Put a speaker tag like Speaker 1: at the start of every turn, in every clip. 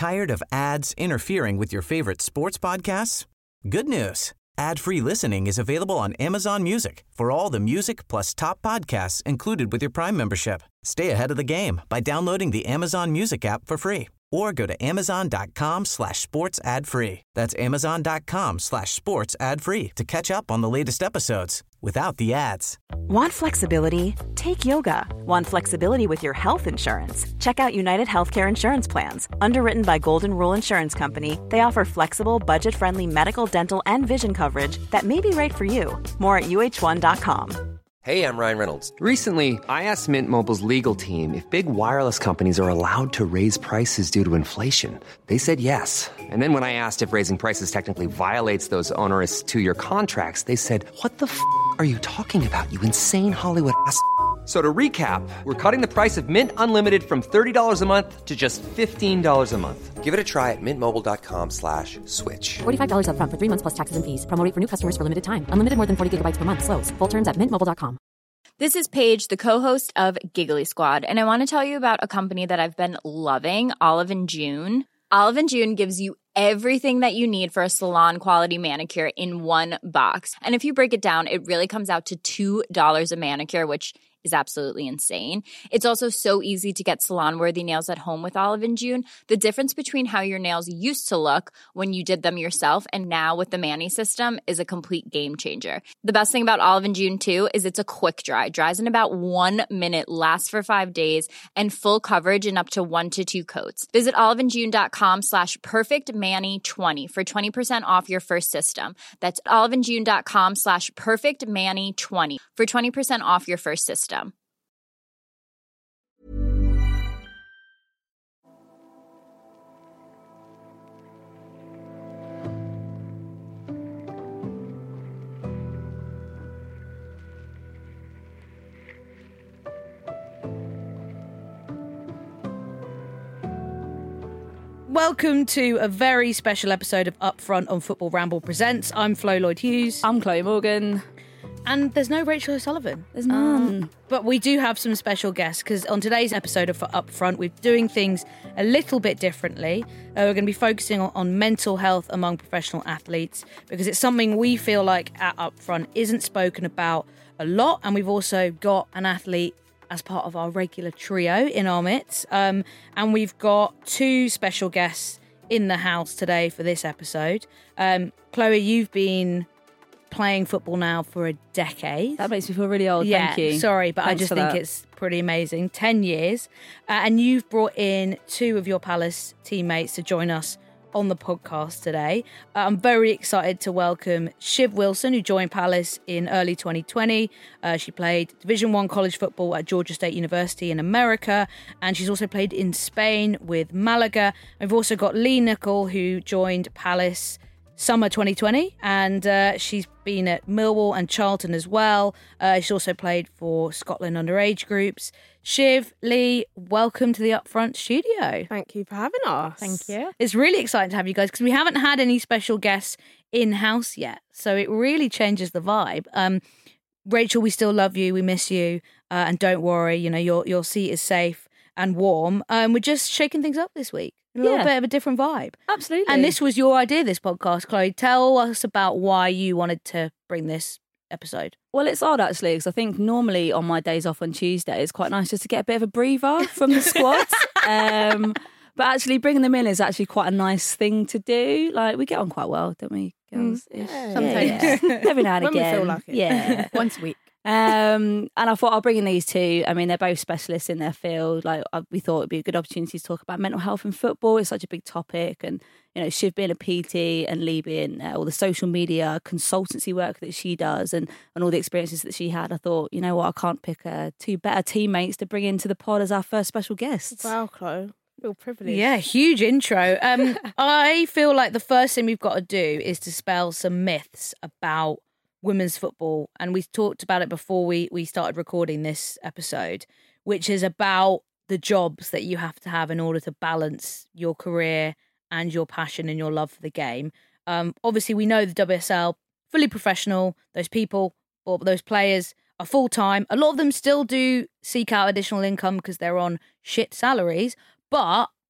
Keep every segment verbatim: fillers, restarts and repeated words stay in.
Speaker 1: Tired of ads interfering with your favorite sports podcasts? Good news. Ad-free listening is available on Amazon Music for all the music plus top podcasts included with your Prime membership. Stay ahead of the game by downloading the Amazon Music app for free or go to amazon.com slash sports ad free. That's amazon.com slash sports ad free to catch up on the latest episodes without the ads.
Speaker 2: Want flexibility? Take yoga. Want flexibility with your health insurance? Check out United Healthcare Insurance Plans. Underwritten by Golden Rule Insurance Company, they offer flexible, budget-friendly medical, dental, and vision coverage that may be right for you. More at U H one dot com.
Speaker 3: Hey, I'm Ryan Reynolds. Recently, I asked Mint Mobile's legal team if big wireless companies are allowed to raise prices due to inflation. They said yes. And then when I asked if raising prices technically violates those onerous two-year contracts, they said, what the f*** are you talking about, you insane Hollywood ass f- So to recap, we're cutting the price of Mint Unlimited from thirty dollars a month to just fifteen dollars a month. Give it a try at mintmobile.com slash switch.
Speaker 4: forty-five dollars up front for three months plus taxes and fees. Promo rate for new customers for limited time. Unlimited more than forty gigabytes per month. Slows full terms at mint mobile dot com.
Speaker 5: This is Paige, the co-host of Giggly Squad, and I want to tell you about a company that I've been loving, Olive and June. Olive and June gives you everything that you need for a salon-quality manicure in one box. And if you break it down, it really comes out to two dollars a manicure, which is absolutely insane. It's also so easy to get salon-worthy nails at home with Olive and June. The difference between how your nails used to look when you did them yourself and now with the Mani system is a complete game changer. The best thing about Olive and June, too, is it's a quick dry. Dries in about one minute, lasts for five days, and full coverage in up to one to two coats. Visit oliveandjune.com slash perfectmani20 for twenty percent off your first system. That's oliveandjune.com slash perfectmani20 for twenty percent off your first system.
Speaker 6: Welcome to a very special episode of Upfront on Football Ramble Presents. I'm Flo Lloyd-Hughes.
Speaker 7: I'm Chloe Morgan.
Speaker 6: And there's no Rachel O'Sullivan.
Speaker 7: There's none.
Speaker 6: Um, but we do have some special guests because on today's episode of For Upfront, we're doing things a little bit differently. Uh, we're going to be focusing on, on mental health among professional athletes because it's something we feel like at Upfront isn't spoken about a lot. And we've also got an athlete as part of our regular trio in our midst. Um, and we've got two special guests in the house today for this episode. Um, Chloe, you've been playing football now for a decade.
Speaker 7: That makes me feel really old,
Speaker 6: yeah,
Speaker 7: thank you.
Speaker 6: Sorry, but
Speaker 7: Thanks
Speaker 6: I just
Speaker 7: for
Speaker 6: think
Speaker 7: that.
Speaker 6: it's pretty amazing. Ten years. Uh, and you've brought in two of your Palace teammates to join us on the podcast today. Uh, I'm very excited to welcome Shiv Wilson, who joined Palace in early twenty twenty. Uh, she played Division One college football at Georgia State University in America, and she's also played in Spain with Malaga. We've also got Lee Nicol, who joined Palace summer twenty twenty, and uh, she's been at Millwall and Charlton as well. Uh, she's also played for Scotland underage groups. Shiv, Lee, welcome to the Upfront studio.
Speaker 8: Thank you for having us.
Speaker 6: Thank you. It's really exciting to have you guys because we haven't had any special guests in-house yet, so it really changes the vibe. Um, Rachel, we still love you, we miss you, uh, and don't worry, you know, your your seat is safe and warm. Um, we're just shaking things up this week. A little
Speaker 7: Yeah.
Speaker 6: bit of a different vibe.
Speaker 7: Absolutely.
Speaker 6: And this was your idea, this podcast, Chloe. Tell us about why you wanted to bring this episode.
Speaker 7: Well, it's odd actually, because I think normally on my days off on Tuesday, it's quite nice just to get a bit of a breather from the squad. um, but actually bringing them in is actually quite a nice thing to do. Like, we get on quite well, don't we, girls?
Speaker 8: Mm, yeah.
Speaker 7: Sometimes. Yeah, yeah. Every now and
Speaker 8: When
Speaker 7: again.
Speaker 8: we feel like it.
Speaker 7: Yeah.
Speaker 8: Once a week.
Speaker 7: Um, and I thought I'll bring in these two. I mean, they're both specialists in their field. Like, I, we thought it'd be a good opportunity to talk about mental health in football. It's such a big topic, and you know, Shiv being a P T and Lee being uh, all the social media consultancy work that she does, and and all the experiences that she had. I thought, you know what, I can't pick uh, two better teammates to bring into the pod as our first special guests.
Speaker 8: Wow, Chloe. Real privilege.
Speaker 6: Yeah, huge intro. Um, I feel like the first thing we've got to do is dispel some myths about women's football, and we talked about it before we we started recording this episode, which is about the jobs that you have to have in order to balance your career and your passion and your love for the game. Um, obviously, we know the W S L, fully professional. Those people or those players are full time. A lot of them still do seek out additional income because they're on shit salaries. But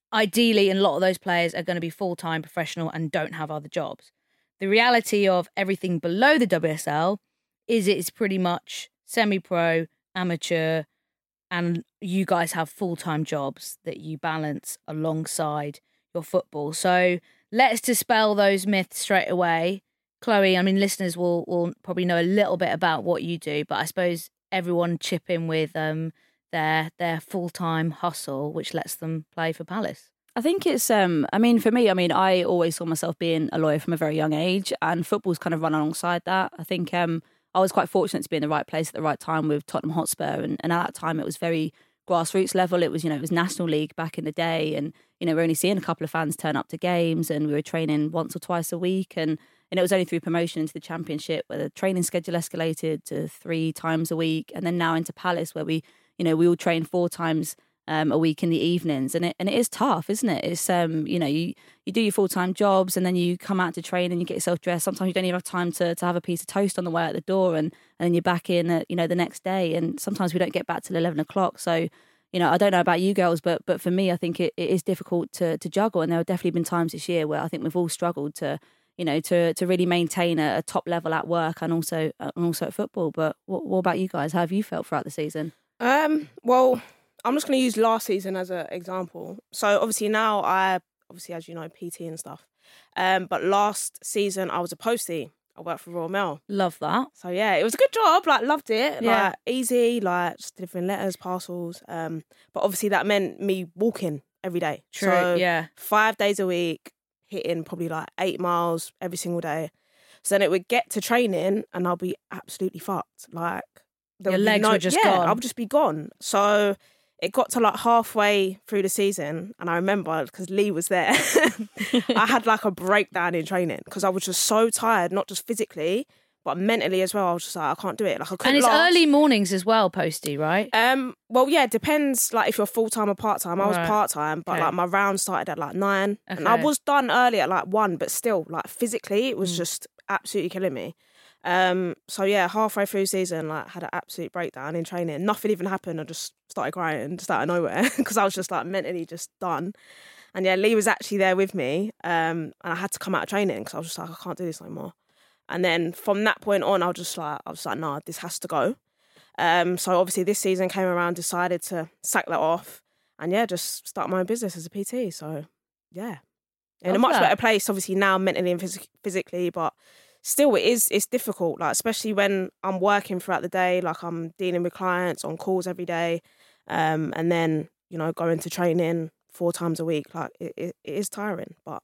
Speaker 6: ideally, and a lot of those players are going to be full-time professional and don't have other jobs. The reality of everything below the W S L is it's pretty much semi-pro, amateur, and you guys have full-time jobs that you balance alongside your football. So let's dispel those myths straight away. Chloe, I mean, listeners will, will probably know a little bit about what you do, but I suppose everyone chip in with um, their their full-time hustle, which lets them play for Palace.
Speaker 7: I think it's, um, I mean, for me, I mean, I always saw myself being a lawyer from a very young age, and football's kind of run alongside that. I think um, I was quite fortunate to be in the right place at the right time with Tottenham Hotspur, and, and at that time it was very grassroots level. It was, you know, it was National League back in the day, and, you know, we're only seeing a couple of fans turn up to games, and we were training once or twice a week, and And it was only through promotion into the Championship where the training schedule escalated to three times a week, and then now into Palace where we, you know, we all train four times um, a week in the evenings, and it and it is tough, isn't it? It's um, you know, you you do your full time jobs, and then you come out to train and you get yourself dressed. Sometimes you don't even have time to to have a piece of toast on the way out the door, and and then you're back in, at, you know, the next day, and sometimes we don't get back till eleven o'clock. So, you know, I don't know about you girls, but but for me, I think it, it is difficult to to juggle, and there have definitely been times this year where I think we've all struggled to. You know, to to really maintain a, a top level at work and also uh, and also at football. But what, what about you guys? How have you felt throughout the season?
Speaker 8: Um, well, I'm just going to use last season as an example. So obviously now I, obviously as you know, P T and stuff. Um, but last season I was a postie. I worked for Royal Mail.
Speaker 6: Love that.
Speaker 8: So yeah, it was a good job. Like loved it.
Speaker 6: Yeah.
Speaker 8: Like easy. Like just delivering letters, parcels. Um, but obviously that meant me walking every day.
Speaker 6: True.
Speaker 8: So
Speaker 6: yeah.
Speaker 8: Five days a week. Hitting probably like eight miles every single day. So then it would get to training and I'll be absolutely fucked. Like there
Speaker 6: your
Speaker 8: would be
Speaker 6: legs
Speaker 8: no,
Speaker 6: were just
Speaker 8: yeah,
Speaker 6: gone.
Speaker 8: I'll just be gone. So it got to like halfway through the season, and I remember because Lee was there, I had like a breakdown in training because I was just so tired, not just physically, but mentally as well. I was just like, I can't do it. Like I couldn't
Speaker 6: And it's
Speaker 8: last.
Speaker 6: early mornings as well, Posty, right?
Speaker 8: Um, well, yeah, it depends. Like if you're full time or part time. I was
Speaker 6: Right.
Speaker 8: part time, but
Speaker 6: Okay.
Speaker 8: like my round started at like nine, and I
Speaker 6: Okay.
Speaker 8: was done early at like one. But still, like physically, it was
Speaker 6: Mm.
Speaker 8: just absolutely killing me. Um, so yeah, halfway through season, like had an absolute breakdown in training. Nothing even happened. I just started crying just out of nowhere because I was just like mentally just done. And yeah, Lee was actually there with me, um, and I had to come out of training because I was just like, I can't do this no more. And then from that point on, I was just like, I was like, nah, this has to go. Um, so obviously this season came around, decided to sack that off, and yeah, just start my own business as a P T. So yeah, in a
Speaker 6: Love
Speaker 8: much
Speaker 6: that.
Speaker 8: better place, obviously now mentally and phys- physically, but still it is it's difficult. Like especially when I'm working throughout the day, like I'm dealing with clients on calls every day, um, and then you know going to training four times a week. Like it, it, it is tiring, but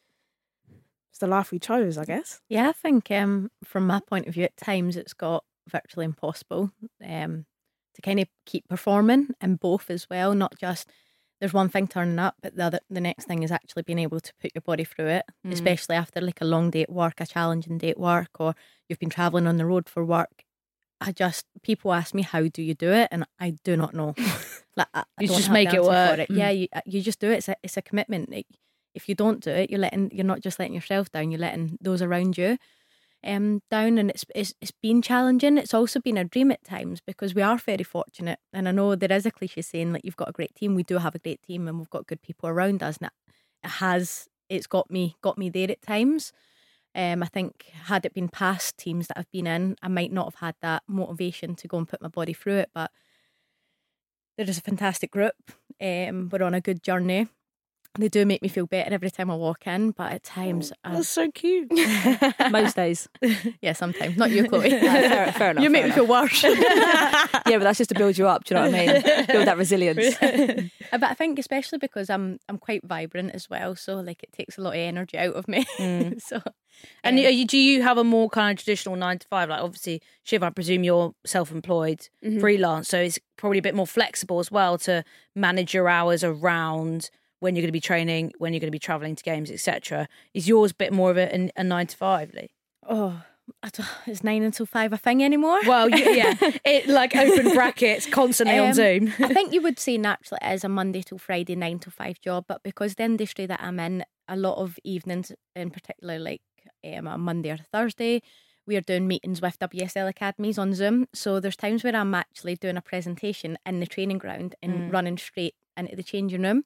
Speaker 8: it's the life we chose, I guess.
Speaker 9: Yeah, I think um, from my point of view, at times it's got virtually impossible um, to kind of keep performing in both as well. Not just there's one thing turning up, but the other, the next thing is actually being able to put your body through it,
Speaker 6: Mm.
Speaker 9: especially after like a long day at work, a challenging day at work, or you've been travelling on the road for work. I just people ask me how do you do it, and I do not know. Like I, I
Speaker 6: You
Speaker 9: don't
Speaker 6: just
Speaker 9: have
Speaker 6: make
Speaker 9: the
Speaker 6: it
Speaker 9: answer
Speaker 6: work.
Speaker 9: for it.
Speaker 6: Mm.
Speaker 9: Yeah, you you just do it. It's a it's a commitment. Like, if you don't do it, you're letting you're not just letting yourself down. You're letting those around you um down, and it's it's it's been challenging. It's also been a dream at times because we are very fortunate. And I know there is a cliche saying like you've got a great team. We do have a great team, and we've got good people around us. And it, it has it's got me got me there at times. Um, I think had it been past teams that I've been in, I might not have had that motivation to go and put my body through it. But there is a fantastic group. Um, we're on a good journey. They do make me feel better every time I walk in, but at times, I,
Speaker 8: That's so cute.
Speaker 7: Most days.
Speaker 9: yeah, sometimes not you, Chloe.
Speaker 7: Yeah, fair, fair enough.
Speaker 9: you make
Speaker 7: fair
Speaker 9: me feel worse.
Speaker 7: enough. Yeah, but that's just to build you up. Do you know what I mean? Build that resilience.
Speaker 9: But I think especially because I'm I'm quite vibrant as well, so like it takes a lot of energy out of me.
Speaker 6: Mm.
Speaker 9: so,
Speaker 6: And
Speaker 9: um,
Speaker 6: are you, do you have a more kind of traditional nine to five? Like obviously, Shiv, I presume you're self-employed,
Speaker 8: Mhm.
Speaker 6: freelance, so it's probably a bit more flexible as well to manage your hours around when you're going to be training, when you're going to be travelling to games, et cetera. Is yours a bit more of a, a nine to five, Lee?
Speaker 9: oh, I don't, is nine until five a thing anymore?
Speaker 6: Well, yeah, yeah. It like open brackets constantly on
Speaker 9: Um,
Speaker 6: Zoom.
Speaker 9: I think you would say naturally it is a Monday till Friday nine to five job, but because the industry that I'm in, a lot of evenings, in particular, like um, a Monday or a Thursday, we are doing meetings with W S L academies on Zoom. So there's times where I'm actually doing a presentation in the training ground and
Speaker 6: Mm.
Speaker 9: running straight into the changing room.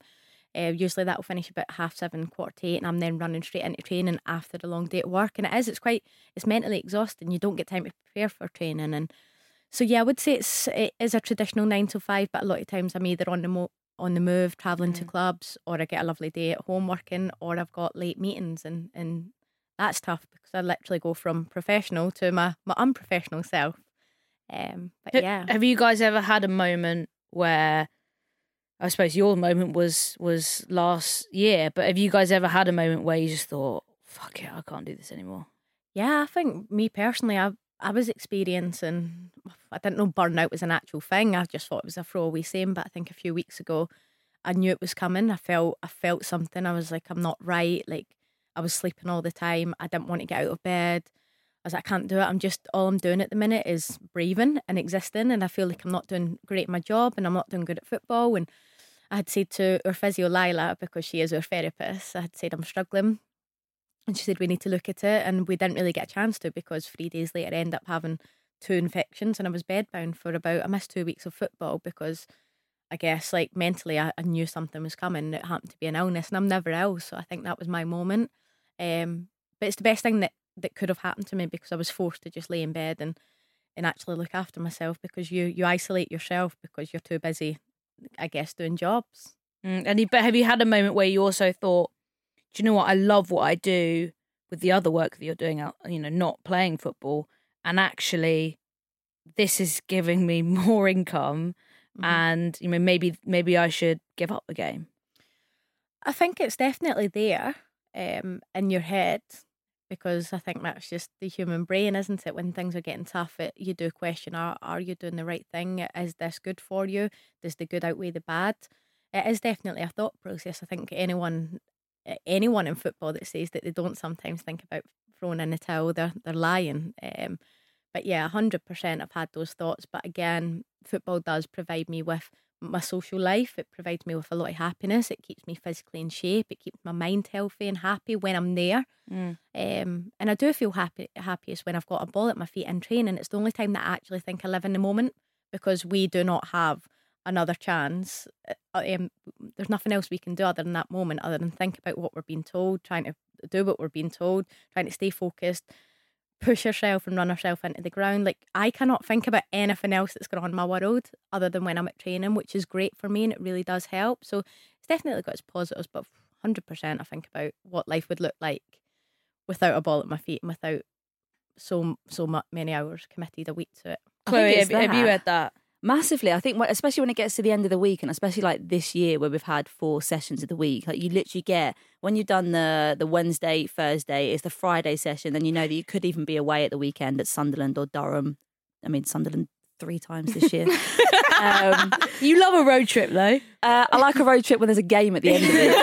Speaker 9: Uh, usually that will finish about half seven, quarter to eight, and I'm then running straight into training after a long day at work. And it is, it's quite, it's mentally exhausting. You don't get time to prepare for training. And so, yeah, I would say it's, it is a traditional nine to five, but a lot of times I'm either on the mo- on the move, travelling mm. to clubs, or I get a lovely day at home working, or I've got late meetings, and, and that's tough because I literally go from professional to my, my unprofessional self. Um, but yeah.
Speaker 6: Have you guys ever had a moment where, I suppose your moment was was last year, but have you guys ever had a moment where you just thought, fuck it, I can't do this anymore?
Speaker 9: Yeah, I think me personally, I I was experiencing, I didn't know burnout was an actual thing. I just thought it was a throwaway saying, but I think a few weeks ago, I knew it was coming. I felt I felt something. I was like, I'm not right. Like, I was sleeping all the time. I didn't want to get out of bed. I was like, I can't do it. I'm just, all I'm doing at the minute is breathing and existing, and I feel like I'm not doing great at my job, and I'm not doing good at football. And I had said to our physio, Lila, because she is our therapist, I had said I'm struggling. And she said we need to look at it. And we didn't really get a chance to, because three days later I ended up having two infections, and I was bedbound for about, I missed two weeks of football because I guess like mentally I, I knew something was coming. It happened to be an illness, and I'm never ill. So I think that was my moment. Um, but it's the best thing that, that could have happened to me, because I was forced to just lay in bed and, and actually look after myself, because you, you isolate yourself because you're too busy, I guess, doing jobs.
Speaker 6: Mm, and you, but have you had a moment where you also thought, do you know what, I love what I do with the other work that you're doing out, you know, not playing football, and actually this is giving me more income, mm-hmm. and you know, maybe maybe I should give up the game?
Speaker 9: I think it's definitely there um, in your head, because I think that's just the human brain, isn't it? When things are getting tough, it, you do question, are, are you doing the right thing? Is this good for you? Does the good outweigh the bad? It is definitely a thought process. I think anyone anyone in football that says that they don't sometimes think about throwing in the towel, they're, they're lying. Um, but yeah, one hundred percent I've had those thoughts. But again, football does provide me with my social life. It provides me with a lot of happiness. It keeps me physically in shape. It keeps my mind healthy and happy when I'm there. Mm. Um, and I do feel happy happiest when I've got a ball at my feet in training. It's the only time that I actually think I live in the moment, because we do not have another chance. Um, there's nothing else we can do other than that moment, other than think about what we're being told, trying to do what we're being told, trying to stay focused, push yourself and run yourself into the ground. Like, I cannot think about anything else that's going on in my world other than when I'm at training, which is great for me, and it really does help. So it's definitely got its positives, but one hundred percent I think about what life would look like without a ball at my feet and without so so much, many hours committed a week to it.
Speaker 6: Chloe, have, have you had that?
Speaker 7: Massively. I think, when, especially when it gets to the end of the week, and especially like this year where we've had four sessions of the week, like you literally get, when you've done the the Wednesday, Thursday, it's the Friday session, then you know that you could even be away at the weekend at Sunderland or Durham. I mean, Sunderland three times this year. um,
Speaker 6: you love a road trip though.
Speaker 7: Uh, I like a road trip when there's a game at the end of it.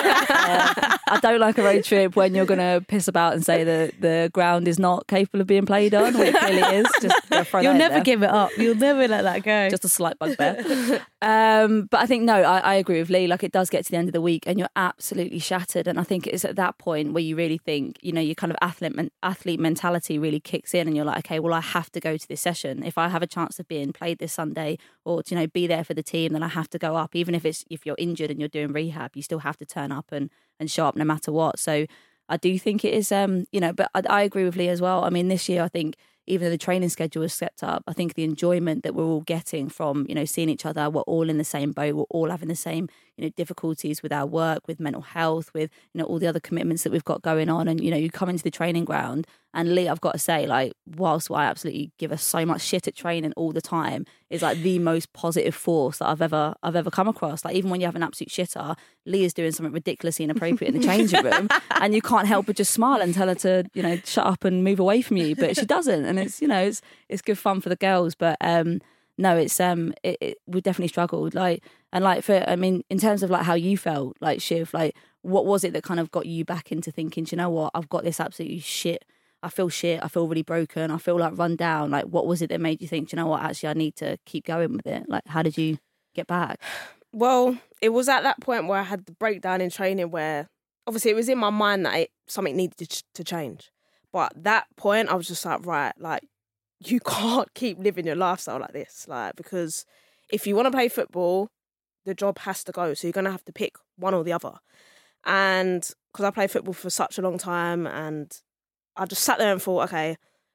Speaker 7: Uh, I don't like a road trip when you're going to piss about and say that the ground is not capable of being played on, when it clearly is. Just throw
Speaker 6: You'll
Speaker 7: that
Speaker 6: never
Speaker 7: there.
Speaker 6: give it up. You'll never let that go.
Speaker 7: Just a slight bugbear. um, but I think, no, I, I agree with Lee. Like, it does get to the end of the week and you're absolutely shattered. And I think it's at that point where you really think, you know, your kind of athlete athlete mentality really kicks in, and you're like, okay, well, I have to go to this session. If I have a chance of being played this Sunday, or to, you know, be there for the team, then I have to go up. Even if it's if you're injured and you're doing rehab, you still have to turn up and, and show up no matter what. So I do think it is, um, you know, but I, I agree with Lee as well. I mean, this year, I think even though the training schedule is stepped up, I think the enjoyment that we're all getting from, you know, seeing each other, we're all in the same boat, we're all having the same, you know, difficulties with our work, with mental health, with, you know, all the other commitments that we've got going on. And, you know, you come into the training ground, and Lee, I've got to say, like, whilst I absolutely give us so much shit at training all the time, is like the most positive force that I've ever I've ever come across. Like, even when you have an absolute shitter, Lee is doing something ridiculously inappropriate in the changing room, and you can't help but just smile and tell her to, you know, shut up and move away from you. But she doesn't, and it's, you know, it's it's good fun for the girls. But um, no, it's um, it, it, we definitely struggled. Like, and like for, I mean, in terms of like how you felt, like Shiv, like what was it that kind of got you back into thinking, do you know what, I've got this absolutely shit. I feel shit. I feel really broken. I feel like run down. Like, what was it that made you think, do you know what, actually, I need to keep going with it? Like, how did you get back?
Speaker 8: Well, it was at that point where I had the breakdown in training where, obviously, it was in my mind that it, something needed to, to change. But at that point, I was just like, right, like, you can't keep living your lifestyle like this. Like, because if you want to play football, the job has to go. So you're going to have to pick one or the other. And because I played football for such a long time, and I just sat there and thought, okay,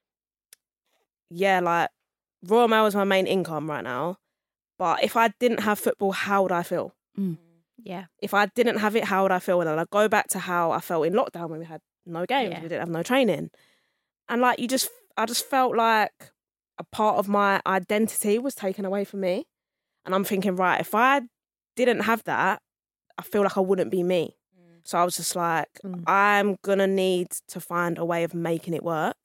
Speaker 8: yeah, like Royal Mail is my main income right now. But if I didn't have football, how would I feel?
Speaker 7: Mm.
Speaker 9: Yeah.
Speaker 8: If I didn't have it, how would I feel? And then I go back to how I felt in lockdown when we had no games,
Speaker 9: Yeah.
Speaker 8: we didn't have no training. And like, you just, I just felt like a part of my identity was taken away from me. And I'm thinking, right, if I didn't have that, I feel like I wouldn't be me. Mm. So I was just like, mm. I'm going to need to find a way of making it work.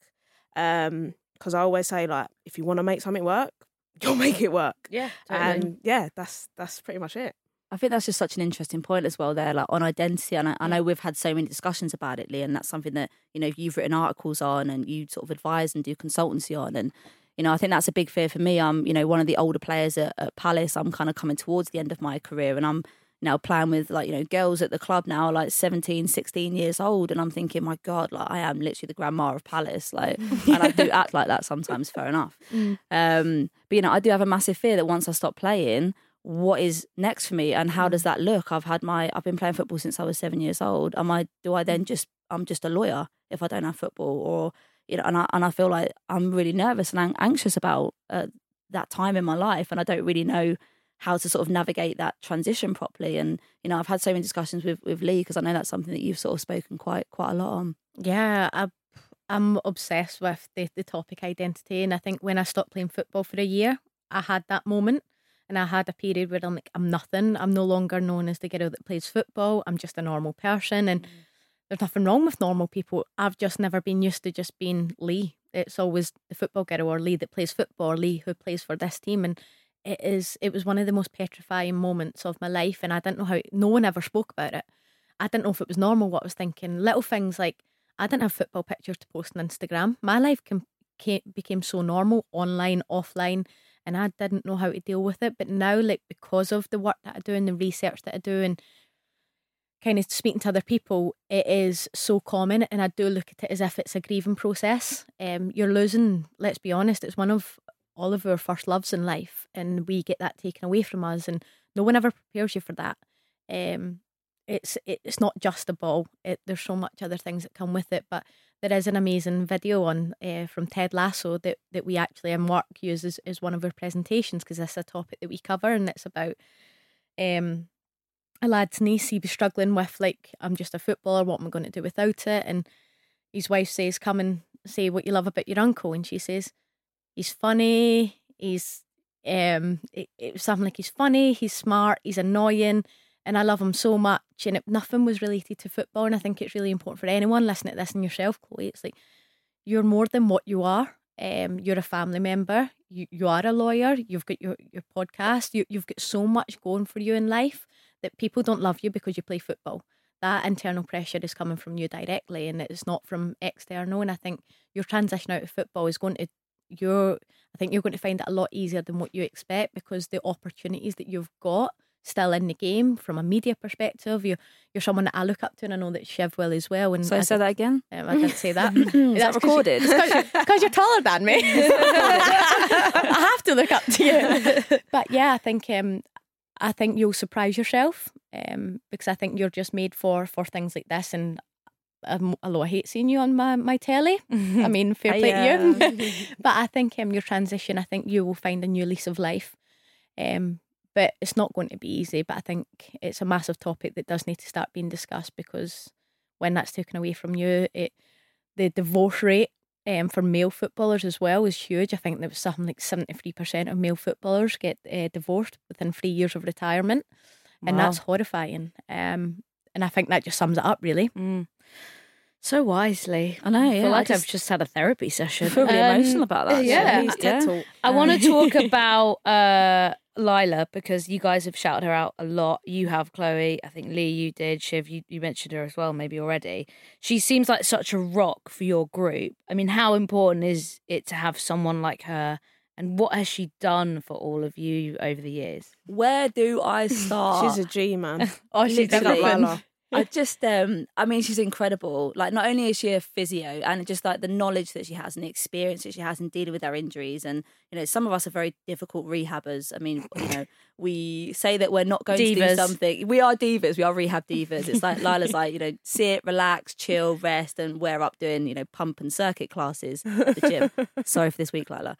Speaker 8: Um, because I always say, like, if you want to make something work, you'll make it work.
Speaker 6: Yeah, totally.
Speaker 8: And yeah, that's that's pretty much it.
Speaker 7: I think that's just such an interesting point as well there, like on identity. And I, I know we've had so many discussions about it, Lee, and that's something that, you know, you've written articles on and you sort of advise and do consultancy on. And, you know, I think that's a big fear for me. I'm, you know, one of the older players at, at Palace. I'm kind of coming towards the end of my career, and I'm now playing with, like, you know, girls at the club now, like seventeen, sixteen years old. And I'm thinking, my God, like, I am literally the grandma of Palace. Like, and I do act like that sometimes, fair enough. Mm. Um, but, you know, I do have a massive fear that once I stop playing, what is next for me and how does that look? I've had my, I've been playing football since I was seven years old. Am I, do I then just, I'm just a lawyer if I don't have football? Or, you know, and I, and I feel like I'm really nervous and anxious about uh, that time in my life. And I don't really know how to sort of navigate that transition properly. And, you know, I've had so many discussions with, with Lee, because I know that's something that you've sort of spoken quite, quite a lot on.
Speaker 9: Yeah, I, I'm obsessed with the, the topic identity. And I think when I stopped playing football for a year, I had that moment. And I had a period where I'm like, I'm nothing. I'm no longer known as the girl that plays football. I'm just a normal person. And mm. there's nothing wrong with normal people. I've just never been used to just being Lee. It's always the football girl, or Lee that plays football, or Lee who plays for this team. And it is, it was one of the most petrifying moments of my life. And I didn't know how, no one ever spoke about it. I didn't know if it was normal what I was thinking. Little things like, I didn't have football pictures to post on Instagram. My life came, came, became so normal, online, offline. And I didn't know how to deal with it. But now, like, because of the work that I do and the research that I do and kind of speaking to other people, it is so common. And I do look at it as if it's a grieving process. Um, you're losing, let's be honest, it's one of all of our first loves in life. And we get that taken away from us. And no one ever prepares you for that. Um, it's it, it's not just a ball. It, there's so much other things that come with it. But there is an amazing video on uh, from Ted Lasso that, that we actually in work use as, as one of our presentations, because that's a topic that we cover, and it's about um, a lad's niece. He was struggling with, like, I'm just a footballer, what am I going to do without it? And his wife says, come and say what you love about your uncle. And she says, he's funny, he's um, it, it was something like he's funny, he's smart, he's annoying, and I love him so much. And it, nothing was related to football. And I think it's really important for anyone listening to this and yourself, Chloe. It's like, you're more than what you are. Um, you're a family member. You you are a lawyer. You've got your, your podcast. You, you've got so much going for you in life that people don't love you because you play football. That internal pressure is coming from you directly, and it's not from external. And I think your transition out of football is going to, you're, I think you're going to find it a lot easier than what you expect, because the opportunities that you've got still in the game from a media perspective, you're, you're someone that I look up to, and I know that Shiv will as well. And
Speaker 7: so I, I said that again?
Speaker 9: Um, I didn't say that.
Speaker 7: Is that recorded?
Speaker 9: It's because you're taller than me. I have to look up to you. But yeah, I think um, I think you'll surprise yourself, um, because I think you're just made for, for things like this. And um, although I hate seeing you on my, my telly, I mean, fair play to you. But I think um, your transition, I think you will find a new lease of life. Um, But it's not going to be easy. But I think it's a massive topic that does need to start being discussed, because when that's taken away from you, it the divorce rate um, for male footballers as well is huge. I think there was something like seventy-three percent of male footballers get uh, divorced within three years of retirement. And
Speaker 6: Wow.
Speaker 9: that's horrifying. Um, and I think that just sums it up, really.
Speaker 6: Mm. So wisely.
Speaker 7: I know,
Speaker 6: I
Speaker 7: yeah.
Speaker 6: feel
Speaker 7: I
Speaker 6: like
Speaker 7: just-
Speaker 6: I've just had a therapy session.
Speaker 7: I feel really
Speaker 6: Um,
Speaker 7: emotional about that.
Speaker 6: yeah.
Speaker 7: actually. yeah.
Speaker 6: I want to talk about uh, Lila, because you guys have shouted her out a lot. You have, Chloe. I think Lee, you did. Shiv, you, you mentioned her as well, maybe already. She seems like such a rock for your group. I mean, how important is it to have someone like her? And what has she done for all of you over the years?
Speaker 7: Where do I start?
Speaker 8: She's a G, man.
Speaker 9: Oh, she's
Speaker 8: Big up
Speaker 9: definitely.
Speaker 8: Lila.
Speaker 7: I just, um, I mean, she's incredible. Like, not only is she a physio, and just like the knowledge that she has and the experience that she has in dealing with her injuries. And, you know, some of us are very difficult rehabbers. I mean, you know, we say that we're not going
Speaker 6: Divas.
Speaker 7: to do something. We are divas. We are rehab divas. It's like Lila's like, you know, sit, relax, chill, rest, and we're up doing, you know, pump and circuit classes at the gym. Sorry for this week, Lila.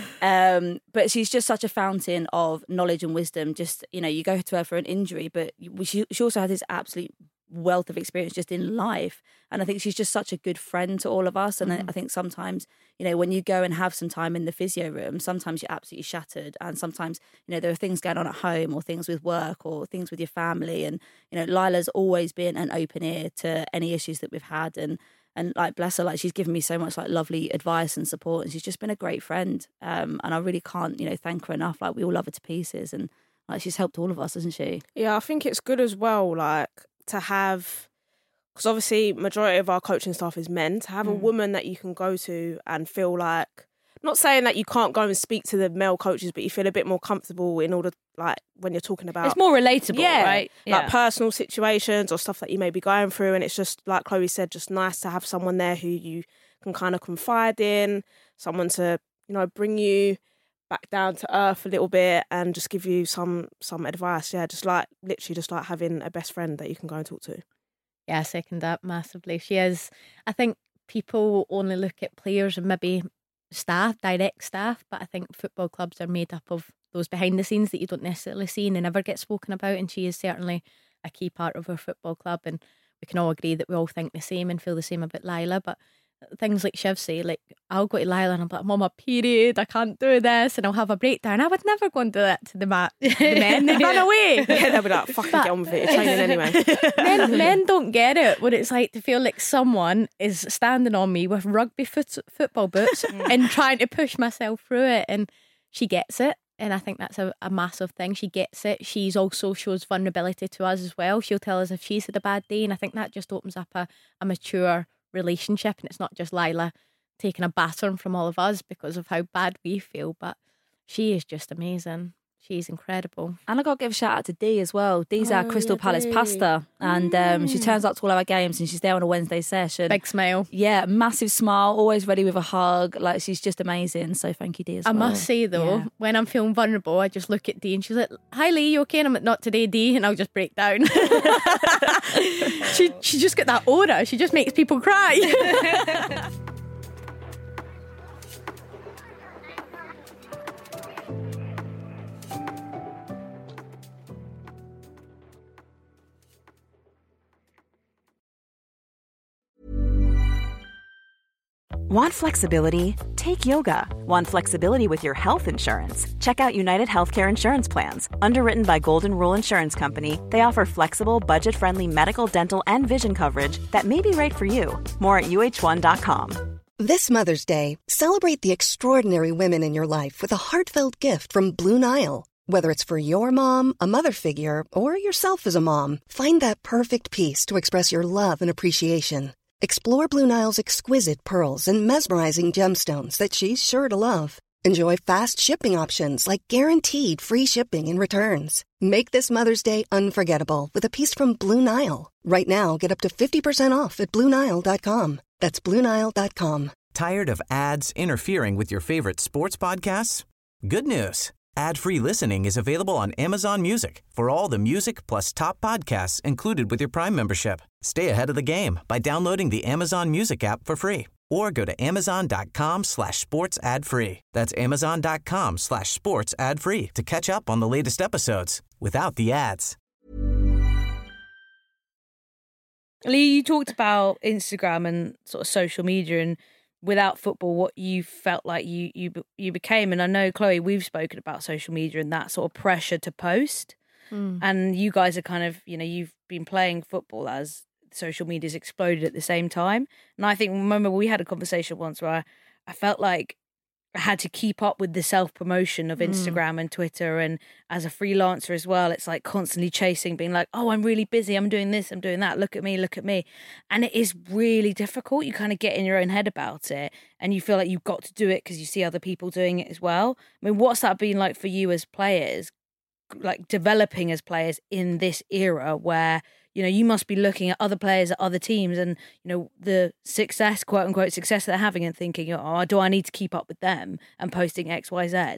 Speaker 7: Um, but she's just such a fountain of knowledge and wisdom. Just, you know, you go to her for an injury, but she, she also has this absolute wealth of experience just in life. And I think she's just such a good friend to all of us. And mm. I think sometimes, you know, when you go and have some time in the physio room, sometimes you're absolutely shattered. And sometimes, you know, there are things going on at home or things with work or things with your family. And, you know, Lila's always been an open ear to any issues that we've had. And, and like, bless her, like, she's given me so much like lovely advice and support. And she's just been a great friend. Um, and I really can't, you know, thank her enough. Like, we all love her to pieces. And like, she's helped all of us, hasn't she?
Speaker 8: Yeah, I think it's good as well, like, to have, because obviously majority of our coaching staff is men, to have mm. a woman that you can go to and feel like, not saying that you can't go and speak to the male coaches, but you feel a bit more comfortable in order, like, when you're talking about,
Speaker 6: it's more relatable,
Speaker 8: yeah,
Speaker 6: right? Yeah.
Speaker 8: Like personal situations or stuff that you may be going through. And it's just, like Chloe said, just nice to have someone there who you can kind of confide in, someone to, you know, bring you back down to earth a little bit and just give you some some advice. Yeah, just like literally just like having a best friend that you can go and talk to.
Speaker 9: Yeah, I second that massively. She is, I think people only look at players and maybe staff, direct staff, but I think football clubs are made up of those behind the scenes that you don't necessarily see and never get spoken about. And she is certainly a key part of our football club. And we can all agree that we all think the same and feel the same about Lila. But things like Shiv say, like, I'll go to Lila and I'm like, I'm on my period, I can't do this, and I'll have a breakdown. I would never go and do that to the, ma- the men. They'd run away.
Speaker 8: Yeah, they'll be like, fucking but, get on with it, you're training anyway.
Speaker 9: men, men don't get it, what it's like to feel like someone is standing on me with rugby foot, football boots and trying to push myself through it. And she gets it. And I think that's a, a massive thing. She gets it. She's also shows vulnerability to us as well. She'll tell us if she's had a bad day. And I think that just opens up a, a mature relationship, and it's not just Lila taking a baton from all of us because of how bad we feel, but she is just amazing. She's incredible.
Speaker 7: And I got to give a shout out to Dee as well. Dee's
Speaker 8: oh,
Speaker 7: our Crystal
Speaker 8: yeah,
Speaker 7: Palace
Speaker 8: Dee.
Speaker 7: pastor, and um, she turns up to all our games and she's there on a Wednesday session.
Speaker 9: Big smile.
Speaker 7: Yeah, massive smile, always ready with a hug. Like, she's just amazing. So thank you, Dee, as
Speaker 9: I
Speaker 7: well.
Speaker 9: must say though, yeah. when I'm feeling vulnerable, I just look at Dee and she's like, "Hi Lee, you okay?" And I'm like, "Not today, Dee," and I'll just break down. she she just got that aura. She just makes people cry.
Speaker 2: Want flexibility? Take yoga. Want flexibility with your health insurance? Check out United Healthcare Insurance Plans. Underwritten by Golden Rule Insurance Company, they offer flexible, budget-friendly medical, dental, and vision coverage that may be right for you. More at U H one dot com.
Speaker 10: This Mother's Day, celebrate the extraordinary women in your life with a heartfelt gift from Blue Nile. Whether it's for your mom, a mother figure, or yourself as a mom, find that perfect piece to express your love and appreciation. Explore Blue Nile's exquisite pearls and mesmerizing gemstones that she's sure to love. Enjoy fast shipping options like guaranteed free shipping and returns. Make this Mother's Day unforgettable with a piece from Blue Nile. Right now, get up to fifty percent off at Blue Nile dot com. That's Blue Nile dot com.
Speaker 1: Tired of ads interfering with your favorite sports podcasts? Good news. Ad-free listening is available on Amazon Music for all the music plus top podcasts included with your Prime membership. Stay ahead of the game by downloading the Amazon Music app for free or go to amazon.com slash sports ad free. That's amazon.com slash sports ad free to catch up on the latest episodes without the ads.
Speaker 6: Lee, you talked about Instagram and sort of social media and without football, what you felt like you you you became. And I know, Chloe, we've spoken about social media and that sort of pressure to post. Mm. And you guys are kind of, you know, you've been playing football as social media's exploded at the same time. And I think, remember, we had a conversation once where I, I felt like I had to keep up with the self-promotion of Instagram mm. and Twitter. And as a freelancer as well, it's like constantly chasing, being like, oh, I'm really busy. I'm doing this. I'm doing that. Look at me. Look at me. And it is really difficult. You kind of get in your own head about it and you feel like you've got to do it because you see other people doing it as well. I mean, what's that been like for you as players, like developing as players in this era where you know, you must be looking at other players at other teams and, you know, the success, quote unquote, success they're having and thinking, oh, do I need to keep up with them and posting X, Y, Z?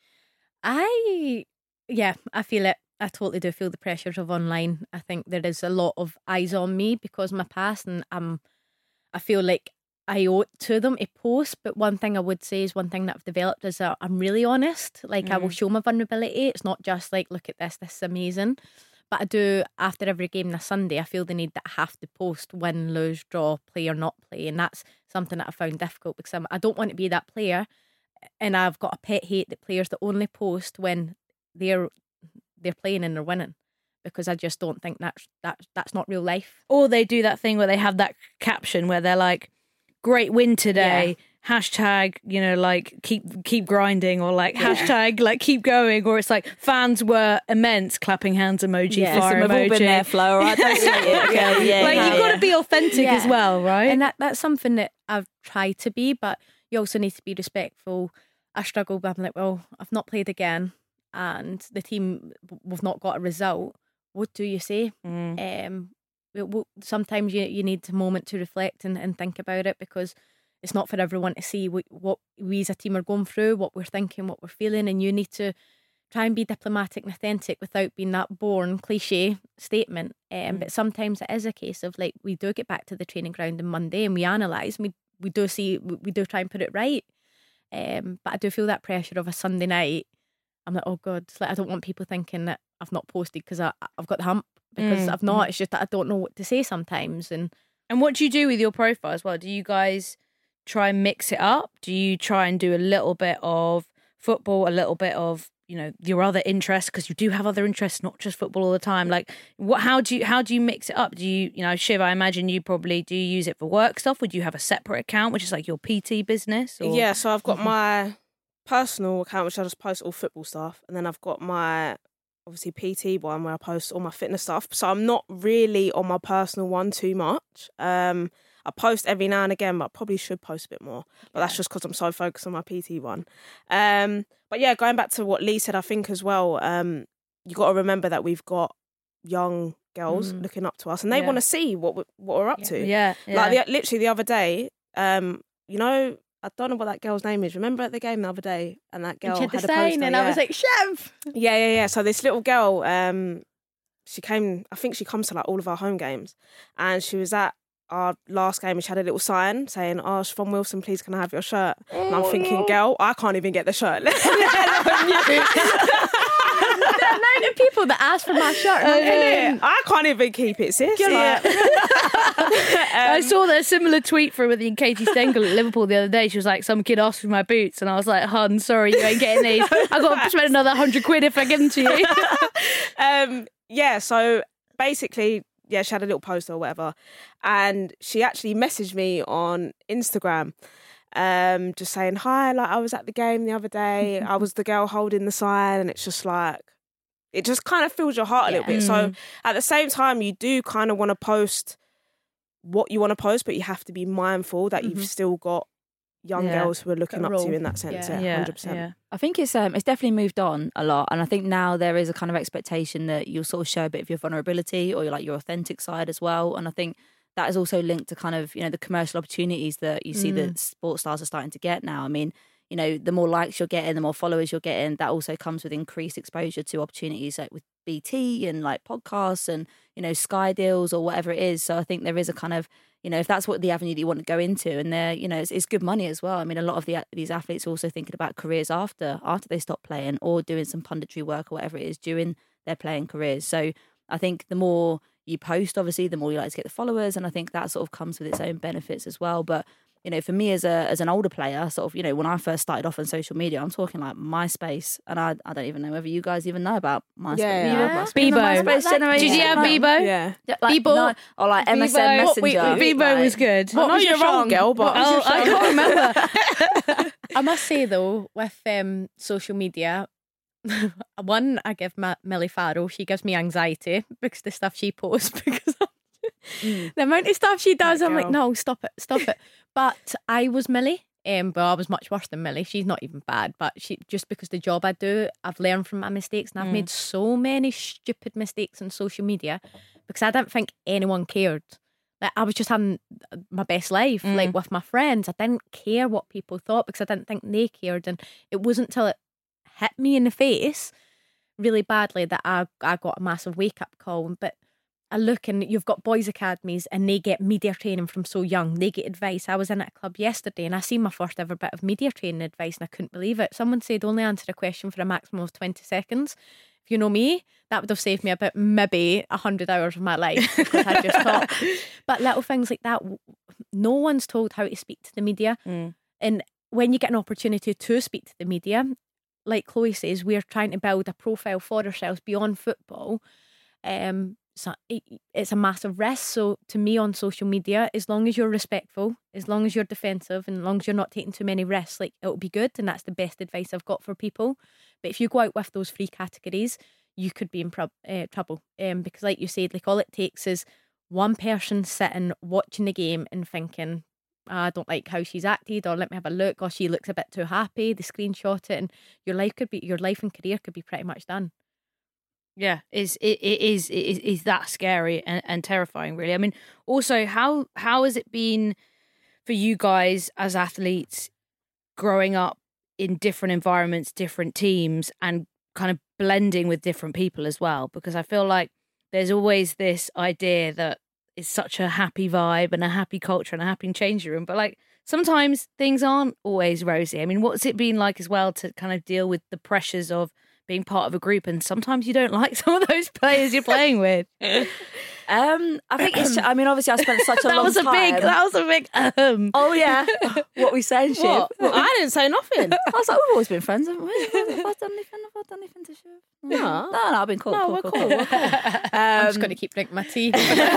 Speaker 9: I, yeah, I feel it. I totally do feel the pressures of online. I think there is a lot of eyes on me because of my past, and I'm, I feel like I owe it to them to post. But one thing I would say is one thing that I've developed is that I'm really honest. Like, mm. I will show my vulnerability. It's not just like, look at this, this is amazing. But I do, after every game this Sunday, I feel the need that I have to post win, lose, draw, play or not play. And that's something that I found difficult because I'm, I don't want to be that player. And I've got a pet hate that players that only post when they're they're playing and they're winning, because I just don't think that's that that's not real life.
Speaker 6: Or they do that thing where they have that caption where they're like, "Great win today." Yeah. Hashtag, you know, like keep keep grinding, or like yeah. hashtag like keep going, or it's like fans were immense, clapping hands emoji,
Speaker 7: yeah.
Speaker 6: fire
Speaker 7: Listen,
Speaker 6: emoji.
Speaker 7: We've all been there, Flo. Right? Don't say it.
Speaker 6: yeah. yeah, like yeah, you've got to be authentic yeah. as well, right?
Speaker 9: And that that's something that I've tried to be, but you also need to be respectful. I struggle, but I'm like, well, I've not played again, and the team, we've not got a result. What do you say? Mm. Um, it, well, sometimes you, you need a moment to reflect and, and think about it, because it's not for everyone to see what, what we as a team are going through, what we're thinking, what we're feeling, and you need to try and be diplomatic and authentic without being that boring cliche statement. Um, mm. But sometimes it is a case of like, we do get back to the training ground on Monday and we analyse, and we, we do see, we, we do try and put it right. Um, but I do feel that pressure of a Sunday night. I'm like, oh God, it's like I don't want people thinking that I've not posted because I've got the hump, because mm. I've not. It's just that I don't know what to say sometimes. And
Speaker 6: and what do you do with your profile as well? Do you guys try and mix it up? Do you try and do a little bit of football, a little bit of, you know, your other interests, because you do have other interests, not just football all the time? Like, what? How do you how do you mix it up? Do you, you know, Shiv, I imagine you probably do you use it for work stuff? Would you have a separate account, which is like your P T business? Or?
Speaker 8: Yeah, so I've got my personal account, which I just post all football stuff, and then I've got my obviously P T one where I post all my fitness stuff. So I'm not really on my personal one too much. Um, I post every now and again, but I probably should post a bit more. But yeah. that's just because I'm so focused on my P T one. Um, but yeah, going back to what Lee said, I think as well, um, you got to remember that we've got young girls mm. looking up to us, and they yeah. want to see what we're, what we're up
Speaker 6: yeah.
Speaker 8: to.
Speaker 6: Yeah, yeah.
Speaker 8: Like the, literally the other day, um, you know, I don't know what that girl's name is. Remember at the game the other day, and that girl
Speaker 9: had,
Speaker 8: had a
Speaker 9: sign,
Speaker 8: poster,
Speaker 9: and
Speaker 8: yeah.
Speaker 9: I was like, Shiv.
Speaker 8: Yeah, yeah, yeah. So this little girl, um, she came. I think she comes to like all of our home games, and she was at our last game, and she had a little sign saying, "Oh, Siobhan Wilson, please can I have your shirt?" Oh, and I'm thinking, no. girl, I can't even get the shirt.
Speaker 9: The amount of people that ask for my shirt,
Speaker 8: uh, I can't even keep it, sis.
Speaker 6: Yeah.
Speaker 8: Like,
Speaker 6: um, I saw that similar tweet from I think Katie Stengel at Liverpool the other day. She was like, some kid asked for my boots, and I was like, hun, sorry, you ain't getting these. I got to spend another hundred quid if I give them to you.
Speaker 8: um, yeah, so basically, yeah, she had a little poster or whatever, and she actually messaged me on Instagram. Um, just saying hi, like I was at the game the other day, I was the girl holding the sign, and it's just like, it just kind of fills your heart a
Speaker 9: yeah.
Speaker 8: little bit.
Speaker 6: Mm.
Speaker 8: So at the same time, you do kind of want to post what you want to post, but you have to be mindful that mm-hmm. you've still got young
Speaker 6: yeah.
Speaker 8: girls who are looking up
Speaker 9: role.
Speaker 8: to you in that sense. Yeah,
Speaker 6: yeah,
Speaker 8: one hundred percent.
Speaker 6: yeah.
Speaker 7: I think it's um it's definitely moved on a lot, and I think now there is a kind of expectation that you'll sort of show a bit of your vulnerability or like your authentic side as well. And I think that is also linked to kind of, you know, the commercial opportunities that you see mm. that sports stars are starting to get now. I mean, you know, the more likes you're getting, the more followers you're getting, that also comes with increased exposure to opportunities like with B T and like podcasts and, you know, Sky deals or whatever it is. So I think there is a kind of, you know, if that's what the avenue that you want to go into, and they're, you know, it's, it's good money as well. I mean, a lot of the these athletes are also thinking about careers after after they stop playing, or doing some punditry work or whatever it is during their playing careers. So I think the more you post, obviously, the more you like to get the followers, and I think that sort of comes with its own benefits as well. But you know, for me as a as an older player, sort of, you know, when I first started off on social media, I'm talking like MySpace, and I I don't even know whether you guys even know about MySpace.
Speaker 8: Yeah,
Speaker 6: yeah. Bebo.
Speaker 7: MySpace generation.
Speaker 6: Did you have Bebo?
Speaker 8: Yeah.
Speaker 7: Like,
Speaker 6: Bebo.
Speaker 7: no, or like M S N
Speaker 6: Bebo.
Speaker 7: Messenger.
Speaker 6: Wait, wait, Bebo
Speaker 7: like,
Speaker 6: was good.
Speaker 8: I know you're wrong, girl, but
Speaker 6: Oh, I can't remember.
Speaker 9: I must say though, with um, social media, one, I give Ma- Millie Farrell, she gives me anxiety because the stuff she posts, because mm. the amount of stuff she does,
Speaker 8: That
Speaker 9: I'm
Speaker 8: girl.
Speaker 9: like, no, stop it, stop it. But I was Millie. Um, well, I was much worse than Millie. She's not even bad, but she just because the job I do, I've learned from my mistakes, and I've
Speaker 6: Mm.
Speaker 9: made so many stupid mistakes on social media because I didn't think anyone cared. Like, I was just having my best life, mm. like with my friends. I didn't care what people thought because I didn't think they cared. And it wasn't till it hit me in the face really badly that I, I got a massive wake-up call. But I look, and you've got boys' academies and they get media training from so young. They get advice. I was in at a club yesterday and I seen my first ever bit of media training advice and I couldn't believe it. Someone said only answer a question for a maximum of twenty seconds. If you know me, that would have saved me about maybe one hundred hours of my life because I just thought. But little things like that, no one's told how to speak to the media. Mm. And when you get an opportunity to speak to the media, like Chloe says, we're trying to build a profile for ourselves beyond football. Um, so it, it's a massive risk. So to me on social media, as long as you're respectful, as long as you're defensive, and as long as you're not taking too many risks, like it'll be good. And that's the best advice I've got for people. But if you go out with those three categories, you could be in pro- uh, trouble. Um, because like you said, like all it takes is one person sitting, watching the game and thinking, I don't like how she's acted, or let me have a look, or she looks a bit too happy, they screenshot it, and your life could be, your life and career could be pretty much done.
Speaker 6: Yeah, it's, it, it is it is it's that scary and, and terrifying, really. I mean, also, how how has it been for you guys as athletes growing up in different environments, different teams, and kind of blending with different people as well? Because I feel like there's always this idea that it's such a happy vibe and a happy culture and a happy changing room, but like sometimes things aren't always rosy. I mean, what's it been like as well to kind of deal with the pressures of being part of a group, and sometimes you don't like some of those players you're playing with?
Speaker 7: um, I think it's. I mean, obviously, I spent such a
Speaker 6: that
Speaker 7: long
Speaker 6: was a
Speaker 7: time.
Speaker 6: Big, that was a big. Um.
Speaker 7: Oh yeah, what we saying, Shiv?
Speaker 8: What? What? I didn't say nothing.
Speaker 7: I was like, we've always been friends, haven't we? Have I done anything? Have I done anything to Shiv?
Speaker 8: No,
Speaker 7: no, no. I've been cool.
Speaker 8: No,
Speaker 7: cool,
Speaker 8: we're
Speaker 7: cool.
Speaker 8: cool.
Speaker 7: cool.
Speaker 8: We're cool.
Speaker 9: Um, I'm just going to keep drinking my tea.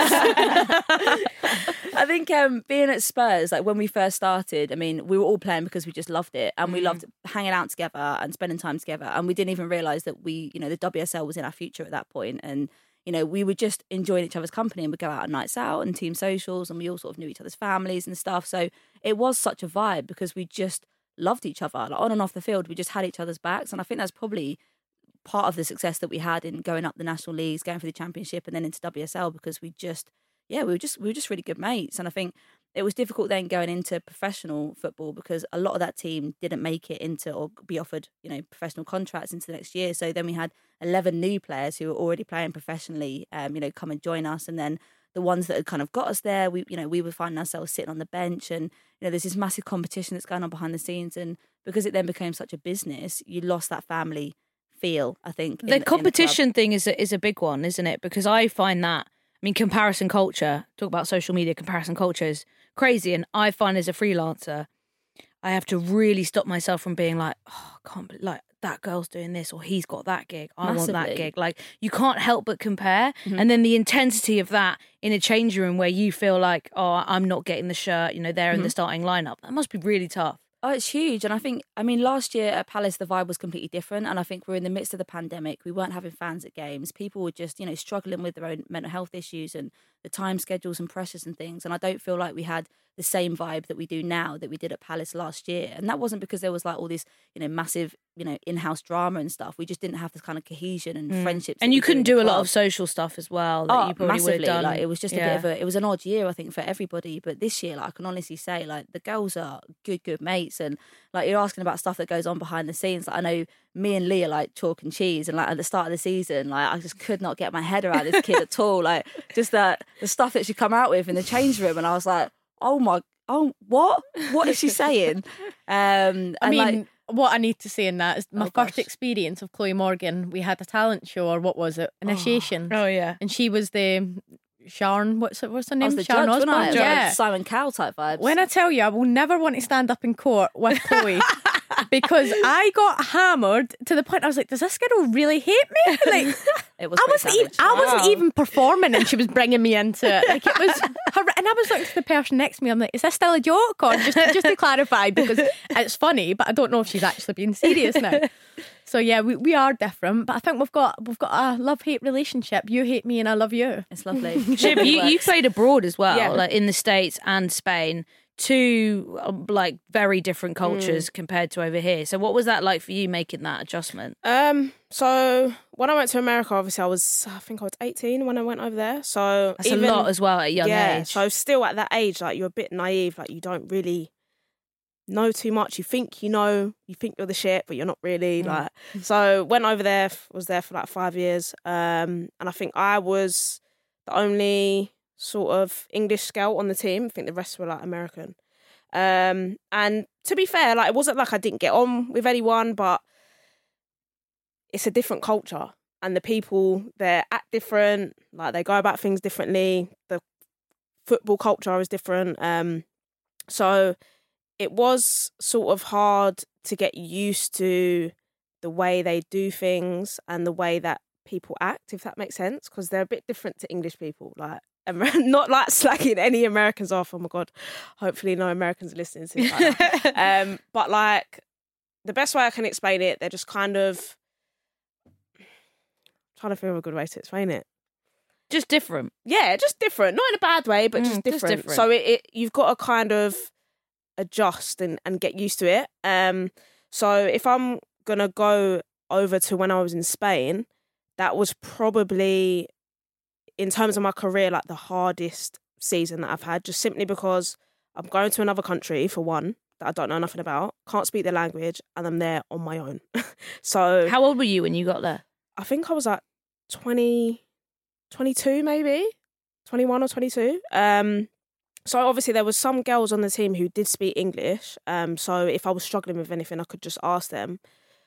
Speaker 7: I think um, being at Spurs, like when we first started, I mean, we were all playing because we just loved it, and mm. we loved hanging out together and spending time together, and we didn't even realise that we, you know, the W S L was in our future at that point, and you know, we were just enjoying each other's company, and we'd go out on nights out and team socials, and we all sort of knew each other's families and stuff. So it was such a vibe because we just loved each other, like on and off the field. We just had each other's backs, and I think that's probably part of the success that we had in going up the national leagues, going for the championship, and then into W S L, because we just, yeah, we were just we were just really good mates. And I think it was difficult then going into professional football because a lot of that team didn't make it into or be offered, you know, professional contracts into the next year. So then we had eleven new players who were already playing professionally, um, you know, come and join us, and then the ones that had kind of got us there, we, you know, we were finding ourselves sitting on the bench, and you know, there's this massive competition that's going on behind the scenes, and because it then became such a business, you lost that family feel, I think.
Speaker 6: The
Speaker 7: in,
Speaker 6: competition
Speaker 7: in the
Speaker 6: thing is a, is a big one, isn't it? Because I find that, I mean, comparison culture, talk about social media, comparison culture is crazy. And I find as a freelancer, I have to really stop myself from being like, oh, I can't believe, like, that girl's doing this, or he's got that gig, I
Speaker 7: Massively.
Speaker 6: want that gig. Like, you can't help but compare.
Speaker 7: Mm-hmm.
Speaker 6: And then the intensity of that in a changing room where you feel like, oh, I'm not getting the shirt, you know, they're mm-hmm. in the starting lineup. That must be really tough.
Speaker 7: Oh, it's huge. And I think, I mean, last year at Palace, the vibe was completely different. And I think we're in the midst of the pandemic. We weren't having fans at games. People were just, you know, struggling with their own mental health issues and the time schedules and pressures and things. And I don't feel like we had the same vibe that we do now that we did at Palace last year. And that wasn't because there was like all this, you know, massive, you know, in-house drama and stuff. We just didn't have this kind of cohesion and mm. friendships.
Speaker 6: And you couldn't do a lot of social stuff as well that
Speaker 7: oh,
Speaker 6: you probably
Speaker 7: massively.
Speaker 6: would have done.
Speaker 7: Like, it was just
Speaker 6: yeah.
Speaker 7: a bit of a, it was an odd year, I think, for everybody. But this year, like, I can honestly say, like, the girls are good, good mates. And like, you're asking about stuff that goes on behind the scenes. Like, I know me and Lee are like chalk and cheese, and like at the start of the season, like I just could not get my head around this kid at all. Like, just that the stuff that she come out with in the change room, and I was like, oh my, oh what, what is she saying? Um,
Speaker 9: I
Speaker 7: and
Speaker 9: mean,
Speaker 7: like,
Speaker 9: what I need to say in that is my
Speaker 7: Oh,
Speaker 9: first
Speaker 7: gosh.
Speaker 9: experience of Chloe Morgan. We had a talent show, or what was it, initiation?
Speaker 6: Oh yeah,
Speaker 9: and she was the Sharon. What's her, what's her
Speaker 7: I
Speaker 9: name?
Speaker 7: was the
Speaker 9: Sharon
Speaker 7: judge, wasn't I?
Speaker 9: Osbourne.
Speaker 7: Like
Speaker 9: Yeah.
Speaker 7: Simon Cowell type vibes.
Speaker 9: When I tell you, I will never want to stand up in court with Chloe because I got hammered to the point I was like, does this girl really hate me? Like,
Speaker 7: it was
Speaker 9: I
Speaker 7: pretty
Speaker 9: wasn't even,
Speaker 7: savage.
Speaker 9: I wasn't
Speaker 6: Wow.
Speaker 9: even performing, and she was bringing me into it. Like, it was her, and I was looking to the person next to me. I'm like, is this still a joke, or just just to clarify, because it's funny, but I don't know if she's actually being serious now. So yeah, we, we are different, but I think we've got we've got a love-hate relationship. You hate me and I love you.
Speaker 7: It's lovely.
Speaker 6: Shiv, you, you played abroad as well,
Speaker 8: Yeah.
Speaker 6: like in the States and Spain. two um, like very different cultures
Speaker 8: Mm.
Speaker 6: compared to over here. So what was that like for you making that adjustment?
Speaker 8: Um, so when I went to America, obviously I was, I think I was eighteen when I went over there. So
Speaker 6: That's
Speaker 8: even,
Speaker 6: a lot as well at a young
Speaker 8: yeah,
Speaker 6: age.
Speaker 8: so still at that age, like you're a bit naive, like you don't really know too much. You think you know, you think you're the shit, but you're not really.
Speaker 6: Mm.
Speaker 8: Like, so went over there, was there for like five years, um, and I think I was the only sort of English scout on the team. I think the rest were like American. Um, and to be fair, like it wasn't like I didn't get on with anyone, but it's a different culture, and the people there act different. Like they go about things differently. The football culture is different. Um, so. It was sort of hard to get used to the way they do things and the way that people act, if that makes sense, because they're a bit different to English people. Like, not like slacking any Americans off. Oh my God, hopefully no Americans are listening to this. Like that. um, but like, the best way I can explain it, they're just kind of I'm trying to figure out a good way to explain it.
Speaker 6: Just different.
Speaker 8: Yeah, just different. Not in a bad way, but
Speaker 6: Mm,
Speaker 8: just,
Speaker 6: just
Speaker 8: different.
Speaker 6: different.
Speaker 8: So it, it you've got to kind of adjust and, and get used to it. Um, so if I'm going to go over to when I was in Spain, that was probably, in terms of my career, like the hardest season that I've had, just simply because I'm going to another country, for one, that I don't know nothing about, can't speak the language, and I'm there on my own. So
Speaker 6: How old were you when you got there?
Speaker 8: I think I was like twenty, twenty-two maybe, twenty-one or twenty-two. Um, so obviously there was some girls on the team who did speak English. Um, so if I was struggling with anything, I could just ask them.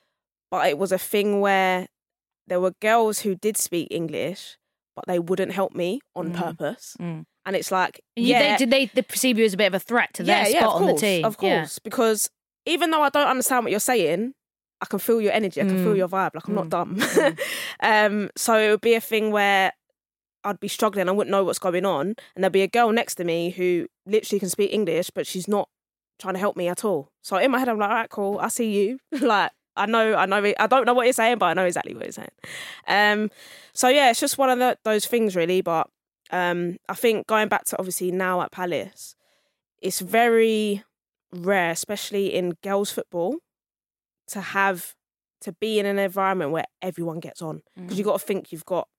Speaker 8: But it was a thing where there were girls who did speak English, but they wouldn't help me on
Speaker 6: Mm.
Speaker 8: purpose.
Speaker 6: Mm.
Speaker 8: And it's like,
Speaker 6: You,
Speaker 8: yeah,
Speaker 6: they, did they, they perceive you as a bit of a threat to their
Speaker 8: yeah, yeah,
Speaker 6: spot
Speaker 8: of
Speaker 6: on the
Speaker 8: course,
Speaker 6: team?
Speaker 8: Of
Speaker 6: Yeah.
Speaker 8: course, because even though I don't understand what you're saying, I can feel your energy, I can
Speaker 6: Mm.
Speaker 8: feel your vibe. Like I'm
Speaker 6: Mm.
Speaker 8: not dumb. um, so it would be a thing where I'd be struggling, I wouldn't know what's going on, and there'd be a girl next to me who literally can speak English, but she's not trying to help me at all. So in my head, I'm like, all right, cool, I see you. Like, I know, I know, I don't know what you're saying, but I know exactly what you're saying. Um, so yeah, it's just one of the, those things, really. But um, I think going back to obviously now at Palace, it's very rare, especially in girls' football, to have to be in an environment where everyone gets on, because you've got to think you've got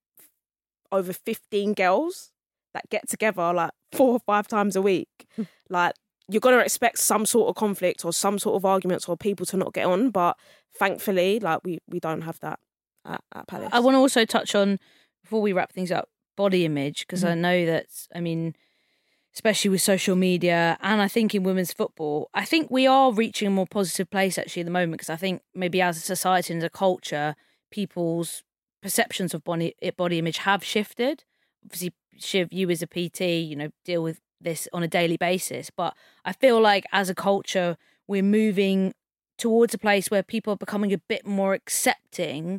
Speaker 8: over fifteen girls that get together like four or five times a week. Like, you're going to expect some sort of conflict or some sort of arguments or people to not get on. But thankfully, like, we, we don't have that at, at Palace.
Speaker 6: I want to also touch on, before we wrap things up, body image, because
Speaker 8: Mhm.
Speaker 6: I know that, I mean, especially with social media, and I think in women's football, I think we are reaching a more positive place actually at the moment, because I think maybe as a society and as a culture, people's perceptions of body body image have shifted. Obviously, Shiv, you as a P T, you know, deal with this on a daily basis, but I feel like as a culture, we're moving towards a place where people are becoming a bit more accepting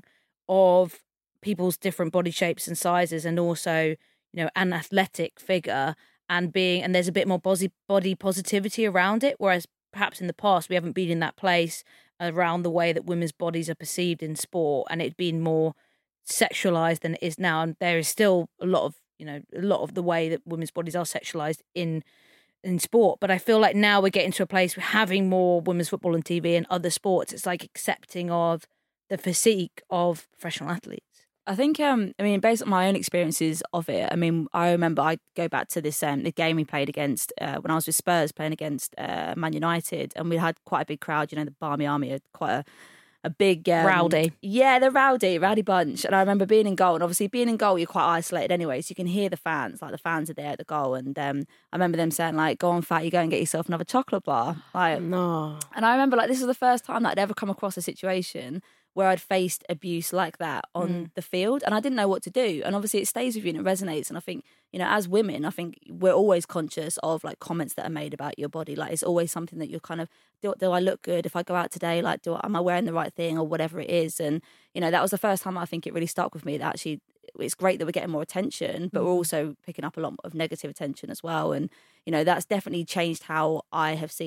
Speaker 6: of people's different body shapes and sizes, and also, you know, an athletic figure, and being, and there's a bit more body body positivity around it, whereas perhaps in the past we haven't been in that place around the way that women's bodies are perceived in sport, and it's been more sexualized than it is now. And there is still a lot of, you know, a lot of the way that women's bodies are sexualized in in sport, but I feel like now we're getting to a place where having more women's football on T V and other sports, it's like accepting of the physique of professional athletes.
Speaker 7: I think, um, I mean, based on my own experiences of it, I mean, I remember I go back to this um, the game we played against uh, when I was with Spurs playing against uh, Man United, and we had quite a big crowd. You know, the Barmy Army had quite a a big um,
Speaker 6: Rowdy.
Speaker 7: Yeah, they're rowdy, rowdy bunch. And I remember being in goal, and obviously being in goal, you're quite isolated anyway, so you can hear the fans. Like, the fans are there at the goal, and um, I remember them saying, like, "Go on, fat, you go and get yourself another chocolate bar." Like,
Speaker 8: no.
Speaker 7: And I remember, like, this was the first time that I'd ever come across a situation where I'd faced abuse like that on
Speaker 6: Mm.
Speaker 7: the field, and I didn't know what to do. And obviously it stays with you and it resonates. And I think, you know, as women, I think we're always conscious of like comments that are made about your body. Like, it's always something that you're kind of, do, do I look good if I go out today? Like, do am I wearing the right thing, or whatever it is? And, you know, that was the first time I think it really stuck with me, that actually it's great that we're getting more attention, but we're also picking up a lot of negative attention as well. And, you know, that's definitely changed how I have seen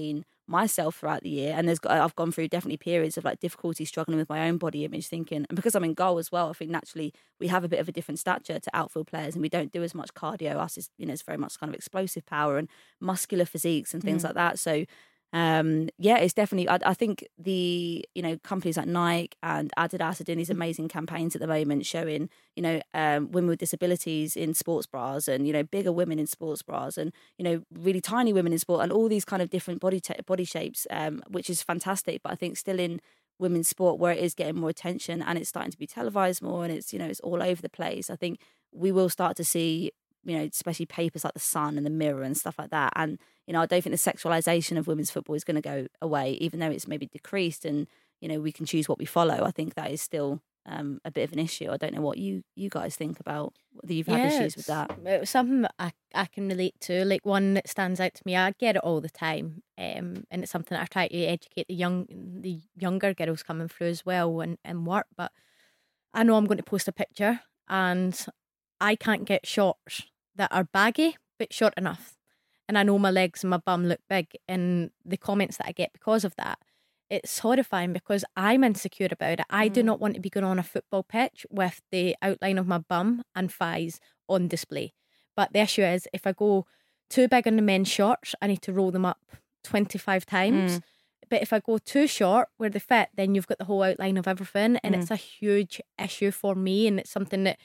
Speaker 7: myself throughout the year, and there's got, I've gone through definitely periods of like difficulty struggling with my own body image, thinking, and because I'm in goal as well, I think naturally we have a bit of a different stature to outfield players, and we don't do as much cardio. Us is, you know, it's very much kind of explosive power and muscular physiques and things mm. like that. So um yeah, it's definitely, I, I think the, you know, companies like Nike and Adidas are doing these amazing campaigns at the moment showing, you know, um women with disabilities in sports bras, and, you know, bigger women in sports bras, and, you know, really tiny women in sport, and all these kind of different body t- body shapes, um which is fantastic. But I think still in women's sport, where it is getting more attention and it's starting to be televised more, and it's, you know, it's all over the place, I think we will start to see, you know, especially papers like The Sun and The Mirror and stuff like that. And, you know, I don't think the sexualisation of women's football is going to go away, even though it's maybe decreased and, you know, we can choose what we follow. I think that is still um, a bit of an issue. I don't know what you, you guys think about whether you've had
Speaker 9: yeah,
Speaker 7: issues with that.
Speaker 9: It's something that I, I can relate to. Like, one that stands out to me, I get it all the time, um, and it's something that I try to educate the young, the younger girls coming through as well and, and work. But I know I'm going to post a picture and I can't get shorts that are baggy but short enough, and I know my legs and my bum look big, and the comments that I get because of that, it's horrifying because I'm insecure about it. I mm. do not want to be going on a football pitch with the outline of my bum and thighs on display. But the issue is, if I go too big on the men's shorts, I need to roll them up twenty-five times. Mm. But if I go too short where they fit, then you've got the whole outline of everything, and mm. it's a huge issue for me, and it's something that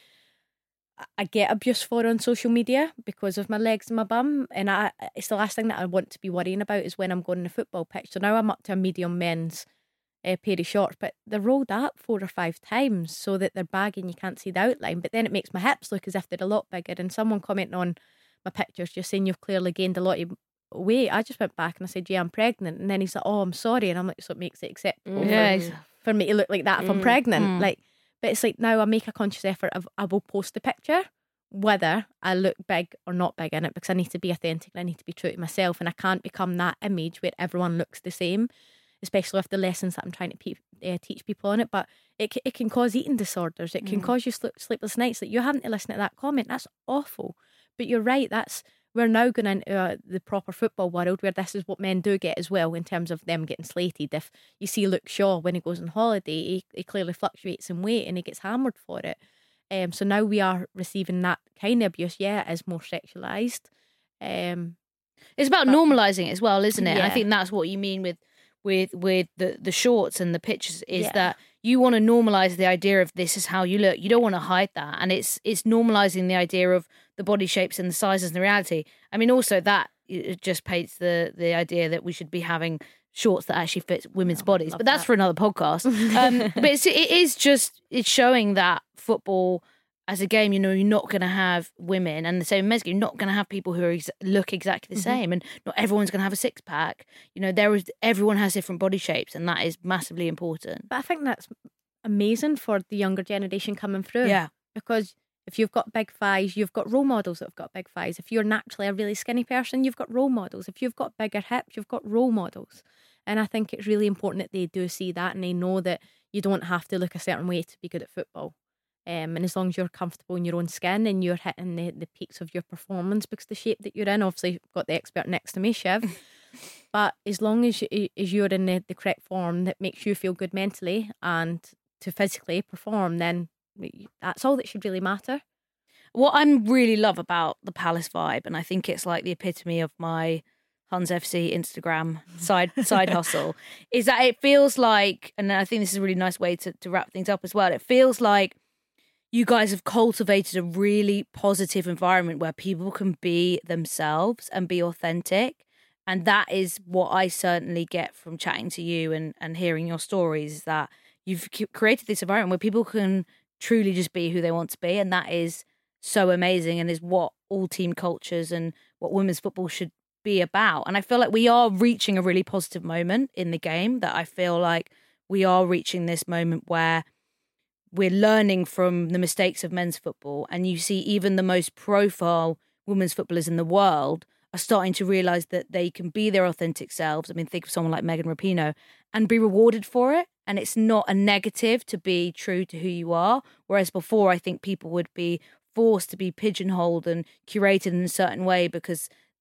Speaker 9: I get abuse for on social media because of my legs and my bum, and I it's the last thing that I want to be worrying about is when I'm going on a football pitch. So now I'm up to a medium men's uh, pair of shorts, but they're rolled up four or five times so that they're baggy and you can't see the outline, but then it makes my hips look as if they're a lot bigger. And someone commenting on my pictures just saying you've clearly gained a lot of weight, I just went back and I said, yeah, I'm pregnant. And then he's like, oh, I'm sorry. And I'm like, so it makes it acceptable
Speaker 6: yeah,
Speaker 9: for, for me to look like that if mm. I'm pregnant. Mm. Like, but it's like now I make a conscious effort of I will post the picture whether I look big or not big in it, because I need to be authentic and I need to be true to myself, and I can't become that image where everyone looks the same, especially with the lessons that I'm trying to pe- uh, teach people on it. But it it can cause eating disorders, it can mm. cause you sleep, sleepless nights. Like, you're having to listen to that comment, that's awful. But you're right, that's we're now going into uh, the proper football world where this is what men do get as well, in terms of them getting slated. If you see Luke Shaw when he goes on holiday, he, he clearly fluctuates in weight and he gets hammered for it. Um, so now we are receiving that kind of abuse. Yeah, it is more sexualised. Um,
Speaker 6: it's about
Speaker 9: but,
Speaker 6: normalising it as well, isn't it?
Speaker 9: Yeah.
Speaker 6: And I think that's what you mean with with with the, the shorts and the pictures, is
Speaker 9: yeah.
Speaker 6: that you want to normalise the idea of this is how you look. You don't want to hide that. And it's it's normalising the idea of the body shapes and the sizes and the reality. I mean, also that it just paints the, the idea that we should be having shorts that actually fit women's oh, bodies. But that's
Speaker 9: that.
Speaker 6: for another podcast. um, but it's, it is just, it's showing that football as a game, you know, you're not going to have women, and the same men's game, you're not going to have people who are ex- look exactly the mm-hmm. same, and not everyone's going to have a six pack. You know, there is everyone has different body shapes, and that is massively important.
Speaker 9: But I think that's amazing for the younger generation coming through.
Speaker 6: Yeah,
Speaker 9: because if you've got big thighs, you've got role models that have got big thighs. If you're naturally a really skinny person, you've got role models. If you've got bigger hips, you've got role models. And I think it's really important that they do see that, and they know that you don't have to look a certain way to be good at football. Um, and as long as you're comfortable in your own skin and you're hitting the, the peaks of your performance, because the shape that you're in, obviously you've got the expert next to me, Shiv, but as long as, you, as you're in the, the correct form that makes you feel good mentally and to physically perform, then that's all that should really matter.
Speaker 6: What I really love about the Palace vibe, and I think it's like the epitome of my Huns F C Instagram side side hustle, is that it feels like, and I think this is a really nice way to, to wrap things up as well, it feels like you guys have cultivated a really positive environment where people can be themselves and be authentic. And that is what I certainly get from chatting to you and, and hearing your stories, is that you've created this environment where people can truly just be who they want to be. And that is so amazing, and is what all team cultures and what women's football should be about. And I feel like we are reaching a really positive moment in the game, that I feel like we are reaching this moment where we're learning from the mistakes of men's football, and you see even the most profile women's footballers in the world are starting to realise that they can be their authentic selves. I mean, think of someone like Megan Rapinoe, and be rewarded for it. And it's not a negative to be true to who you are. Whereas before, I think people would be forced to be pigeonholed and curated in a certain way because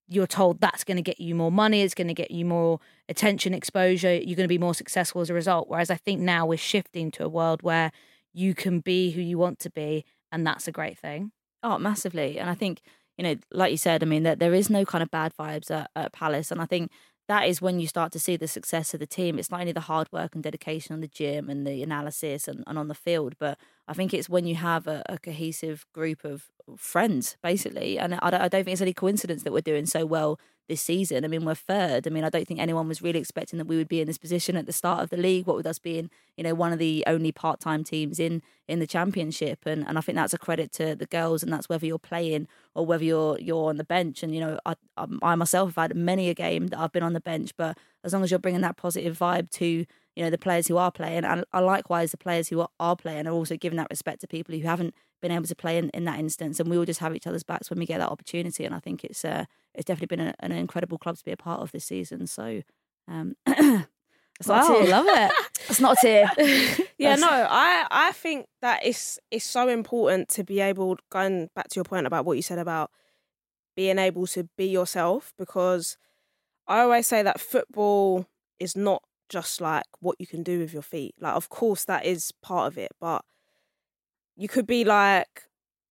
Speaker 6: you're told that's going to get you more money, it's going to get you more attention, exposure, you're going to be more successful as a result. Whereas I think now we're shifting to a world where you can be who you want to be, and that's a great thing.
Speaker 7: Oh, massively. And I think, you know, like you said, I mean, that there is no kind of bad vibes at, at Palace. And I think that is when you start to see the success of the team. It's not only the hard work and dedication on the gym and the analysis and, and on the field, but I think it's when you have a, a cohesive group of friends, basically. And I don't, I don't think it's any coincidence that we're doing so well this season. I mean, we're third. I mean, I don't think anyone was really expecting that we would be in this position at the start of the league, what with us being, you know, one of the only part-time teams in in the championship. And and I think that's a credit to the girls, and that's whether you're playing or whether you're you're on the bench. And, you know, I, I, I myself have had many a game that I've been on the bench, but as long as you're bringing that positive vibe to, you know, the players who are playing, and, and likewise the players who are, are playing are also giving that respect to people who haven't been able to play in, in that instance, and we all just have each other's backs when we get that opportunity. And I think it's uh, it's definitely been a, an incredible club to be a part of this season. So um, it's not
Speaker 6: wow,
Speaker 7: a tear.
Speaker 6: love it.
Speaker 7: It's not a tear.
Speaker 8: Yeah, no, I, I think that it's it's so important to be able, going back to your point about what you said about being able to be yourself, because I always say that football is not just like what you can do with your feet. Like, of course, that is part of it, but you could be like,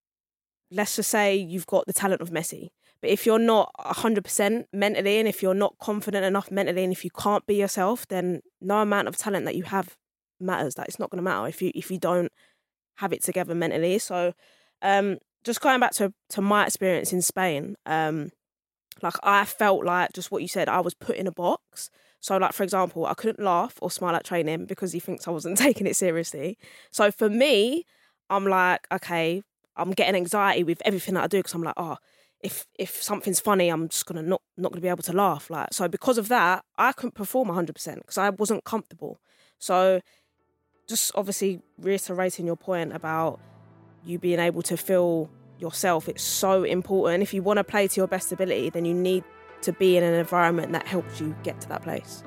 Speaker 8: let's just say you've got the talent of Messi, but if you're not one hundred percent mentally, and if you're not confident enough mentally, and if you can't be yourself, then no amount of talent that you have matters. That it's not going to matter if you if you don't have it together mentally. So um, just going back to, to my experience in Spain, um, like I felt like, just what you said, I was put in a box. So, like, for example, I couldn't laugh or smile at training because he thinks I wasn't taking it seriously. So for me, I'm like, okay, I'm getting anxiety with everything that I do, because I'm like, oh, if if something's funny, I'm just gonna not not gonna be able to laugh. Like, so because of that, I couldn't perform one hundred percent because I wasn't comfortable. So, just obviously reiterating your point about you being able to feel yourself, it's so important. If you want to play to your best ability, then you need to be in an environment that helps you get to that place.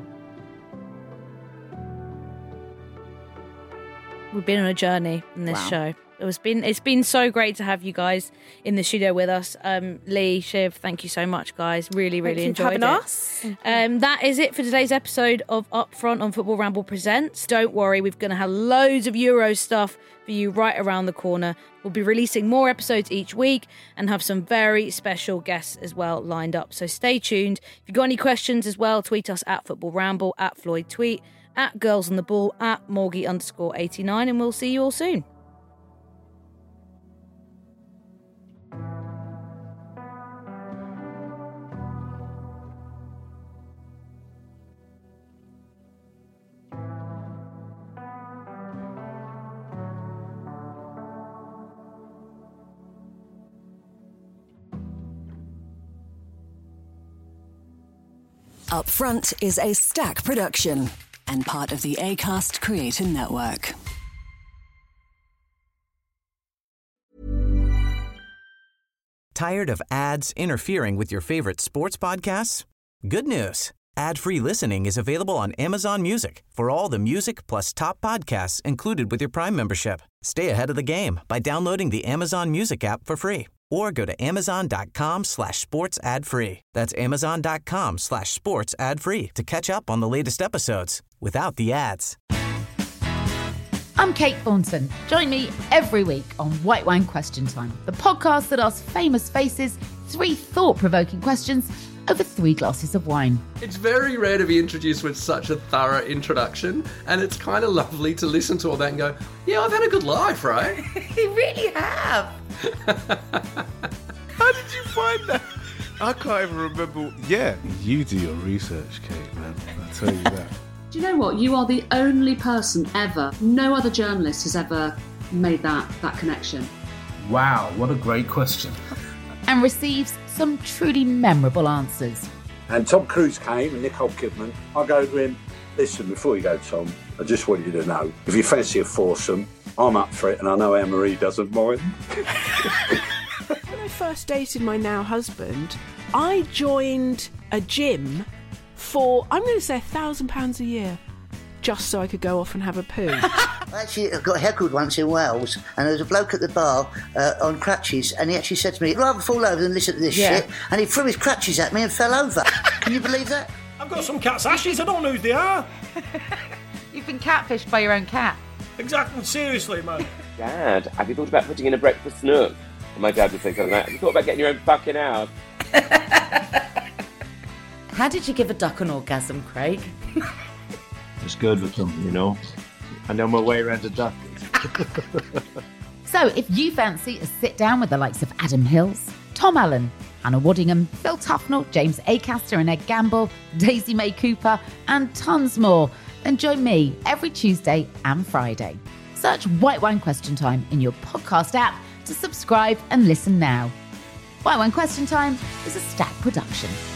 Speaker 6: We've been on a journey in this
Speaker 7: Wow.
Speaker 6: show. It was been it's been so great to have you guys in the studio with us. Um, Lee, Shiv, thank you so much, guys. Really, really
Speaker 8: Thank you for
Speaker 6: enjoyed
Speaker 8: having
Speaker 6: it.
Speaker 8: us.
Speaker 6: Um, that is it for today's episode of Upfront on Football Ramble Presents. Don't worry, we're going to have loads of Euro stuff for you right around the corner. We'll be releasing more episodes each week and have some very special guests as well lined up. So stay tuned. If you've got any questions as well, tweet us at Football Ramble, at Floyd Tweet, at Girls on the Ball, at Morgie underscore eighty-nine, and we'll see you all soon.
Speaker 11: Up Front is a Stack production and part of the Acast Creator Network.
Speaker 1: Tired of ads interfering with your favorite sports podcasts? Good news. Ad-free listening is available on Amazon Music for all the music plus top podcasts included with your Prime membership. Stay ahead of the game by downloading the Amazon Music app for free or go to amazon.com slash sports ad free. That's amazon.com slash sports ad free to catch up on the latest episodes without the ads.
Speaker 12: I'm Kate Thornton. Join me every week on White Wine Question Time, the podcast that asks famous faces three thought-provoking questions over three glasses of wine.
Speaker 13: It's very rare to be introduced with such a thorough introduction, and it's kind of lovely to listen to all that and go, yeah, I've had a good life, right?
Speaker 12: You really have.
Speaker 14: How did you find that? I can't even remember. Yeah, you do your research, Kate, man. I'll tell you that.
Speaker 15: Do you know what? You are the only person ever, no other journalist has ever made that, that connection.
Speaker 16: Wow, what a great question.
Speaker 12: And receives some truly memorable answers.
Speaker 17: And Tom Cruise came and Nicole Kidman. I go to him, listen, before you go, Tom, I just want you to know, if you fancy a foursome, I'm up for it, and I know Anne-Marie doesn't mind.
Speaker 18: When I first dated my now husband, I joined a gym for, I'm going to say, a thousand pounds a year, just so I could go off and have a poo.
Speaker 19: I actually got heckled once in Wales, and there was a bloke at the bar uh, on crutches, and he actually said to me, "I'd rather fall over than listen to this
Speaker 20: Yeah.
Speaker 19: shit," and he threw his crutches at me and fell over. Can you believe that?
Speaker 20: I've got some cat's ashes, I don't know who they are.
Speaker 12: You've been catfished by your own cat.
Speaker 20: Exactly, seriously, man.
Speaker 21: Dad, have you thought about putting in a breakfast nook? And my dad would think something like, have you thought about getting your own fucking house?
Speaker 22: How did you give a duck an orgasm, Craig?
Speaker 23: It's good with them, you know. I know my way around a duck.
Speaker 12: So if you fancy a sit down with the likes of Adam Hills, Tom Allen, Hannah Waddingham, Phil Tufnell, James Acaster and Ed Gamble, Daisy May Cooper, and tons more, then join me every Tuesday and Friday. Search White Wine Question Time in your podcast app to subscribe and listen now. White Wine Question Time is a Stack production.